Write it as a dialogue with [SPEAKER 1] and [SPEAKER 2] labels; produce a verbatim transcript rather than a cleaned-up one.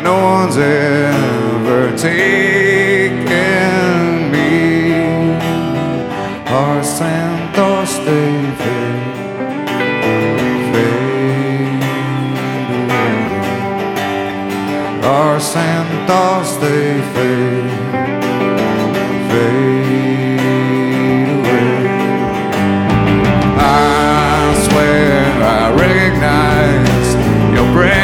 [SPEAKER 1] no one's ever taken me. Our santos they fade, fade away. Our santos they fade.